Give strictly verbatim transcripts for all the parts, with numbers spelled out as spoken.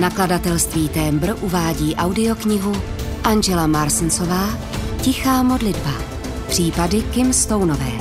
Nakladatelství Témbr uvádí audioknihu Angela Marsonsová Tichá modlitba. Případy Kim Stoneové.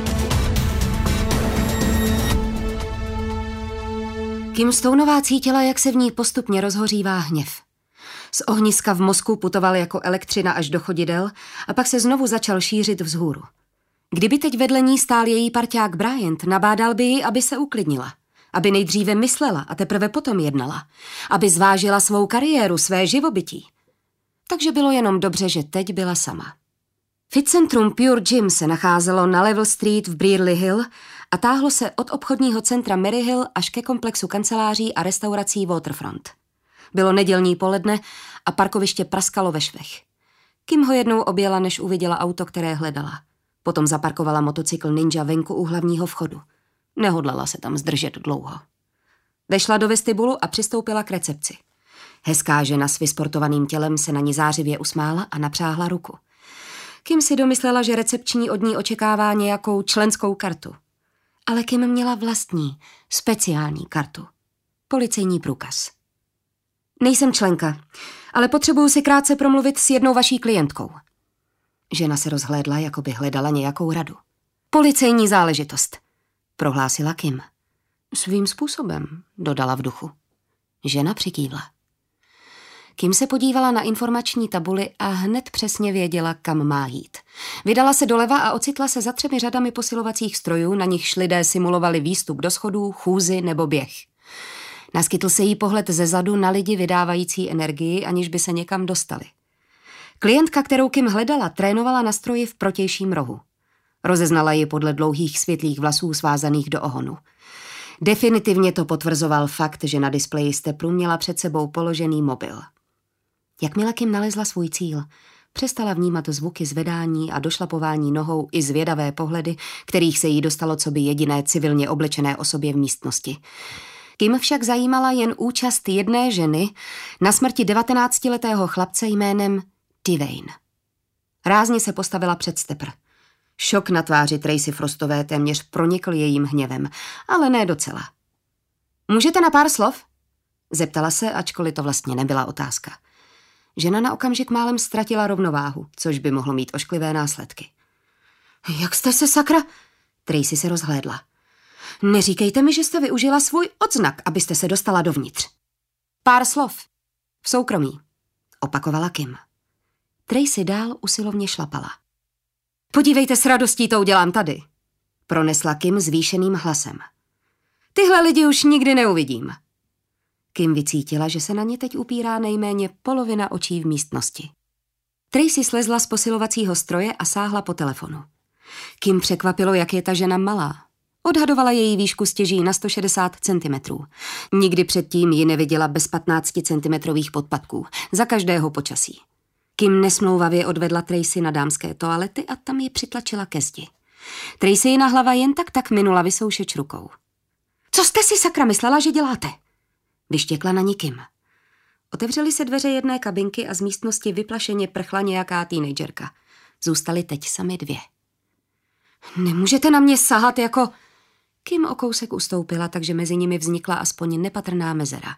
Kim Stoneová cítila, jak se v ní postupně rozhořívá hněv. Z ohniska v mozku putoval jako elektřina až do chodidel a pak se znovu začal šířit vzhůru. Kdyby teď vedle ní stál její parťák Bryant, nabádal by ji, aby se uklidnila. Aby nejdříve myslela a teprve potom jednala. Aby zvážila svou kariéru, své živobytí. Takže bylo jenom dobře, že teď byla sama. Fitcentrum Pure Gym se nacházelo na Level Street v Brearley Hill a táhlo se od obchodního centra Maryhill až ke komplexu kanceláří a restaurací Waterfront. Bylo nedělní poledne a parkoviště praskalo ve švech. Kim ho jednou objela, než uviděla auto, které hledala. Potom zaparkovala motocykl Ninja venku u hlavního vchodu. Nehodlala se tam zdržet dlouho. Vešla do vestibulu a přistoupila k recepci. Hezká žena s vysportovaným tělem se na ní zářivě usmála a napřáhla ruku. Kim si domyslela, že recepční od ní očekává nějakou členskou kartu. Ale Kim měla vlastní, speciální kartu. Policejní průkaz. Nejsem členka, ale potřebuju si krátce promluvit s jednou vaší klientkou. Žena se rozhlédla, jako by hledala nějakou radu. Policejní záležitost, prohlásila Kim. Svým způsobem, dodala v duchu. Žena přikývla. Kim se podívala na informační tabuli a hned přesně věděla, kam má jít. Vydala se doleva a ocitla se za třemi řadami posilovacích strojů, na nichž lidé simulovali výstup do schodů, chůzi nebo běh. Naskytl se jí pohled zezadu na lidi vydávající energii, aniž by se někam dostali. Klientka, kterou Kim hledala, trénovala na stroji v protějším rohu. Rozeznala ji podle dlouhých světlých vlasů svázaných do ohonu. Definitivně to potvrzoval fakt, že na displeji stepru měla před sebou položený mobil. Jakmile Kim nalezla svůj cíl, přestala vnímat zvuky zvedání a došlapování nohou i zvědavé pohledy, kterých se jí dostalo coby jediné civilně oblečené osobě v místnosti. Kim však zajímala jen účast jedné ženy na smrti devatenáctiletého chlapce jménem Dwayne. Rázně se postavila před stepr. Šok na tváři Tracy Frostové téměř pronikl jejím hněvem, ale ne docela. Můžete na pár slov? Zeptala se, ačkoliv to vlastně nebyla otázka. Žena na okamžik málem ztratila rovnováhu, což by mohlo mít ošklivé následky. Jak jste se, sakra? Tracy se rozhlédla. Neříkejte mi, že jste využila svůj odznak, abyste se dostala dovnitř. Pár slov. V soukromí, opakovala Kim. Tracy dál usilovně šlapala. Podívejte, s radostí to udělám tady, pronesla Kim zvýšeným hlasem. Tyhle lidi už nikdy neuvidím. Kim vycítila, že se na ně teď upírá nejméně polovina očí v místnosti. Tracy slezla z posilovacího stroje a sáhla po telefonu. Kim překvapilo, jak je ta žena malá. Odhadovala její výšku stěží na sto šedesát centimetrů. Nikdy předtím ji neviděla bez patnácticentimetrových podpatků, za každého počasí. Kim nesmlouvavě odvedla Tracy na dámské toalety a tam ji přitlačila ke zdi. Tracy ji na hlava jen tak tak minula vysoušeč rukou. Co jste si, sakra, myslela, že děláte? Vyštěkla na ní Kim. Otevřely se dveře jedné kabinky a z místnosti vyplašeně prchla nějaká teenagerka. Zůstaly teď sami dvě. Nemůžete na mě sahat jako... Kim o kousek ustoupila, takže mezi nimi vznikla aspoň nepatrná mezera.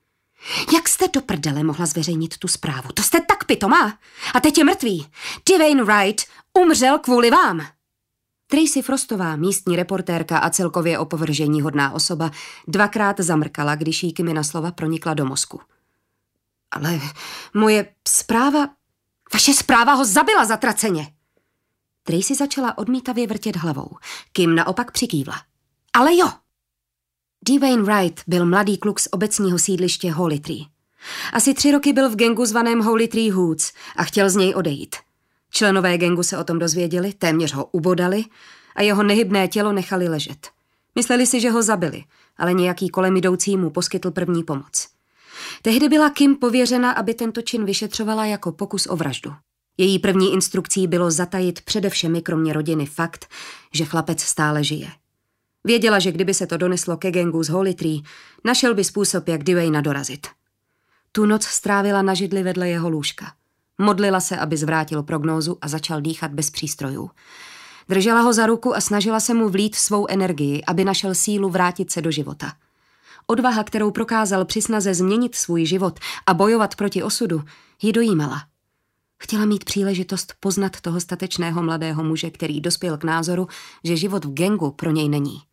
Jak jste do prdele mohla zveřejnit tu zprávu? To jste tak pitomá. A teď je mrtvý. Dwayne Wright umřel kvůli vám. Tracy Frostová, místní reportérka a celkově opovržení hodná osoba, dvakrát zamrkala, když jí Kimina slova pronikla do mozku. Ale moje zpráva... Vaše zpráva ho zabila zatraceně. Tracy začala odmítavě vrtět hlavou. Kim naopak přikývla. Ale jo. Dwayne Wright byl mladý kluk z obecního sídliště Holy Tree. Asi tři roky byl v gangu zvaném Holy Tree Hoods a chtěl z něj odejít. Členové gangu se o tom dozvěděli, téměř ho ubodali a jeho nehybné tělo nechali ležet. Mysleli si, že ho zabili, ale nějaký kolem jdoucí mu poskytl první pomoc. Tehdy byla Kim pověřena, aby tento čin vyšetřovala jako pokus o vraždu. Její první instrukcí bylo zatajit přede všemi kromě rodiny fakt, že chlapec stále žije. Věděla, že kdyby se to doneslo ke gangu z Holy Tree, našel by způsob, jak Dwayna dorazit. Tu noc strávila na židli vedle jeho lůžka. Modlila se, aby zvrátil prognózu a začal dýchat bez přístrojů. Držela ho za ruku a snažila se mu vlít svou energii, aby našel sílu vrátit se do života. Odvaha, kterou prokázal při snaze změnit svůj život a bojovat proti osudu, ji dojímala. Chtěla mít příležitost poznat toho statečného mladého muže, který dospěl k názoru, že život v gangu pro něj není.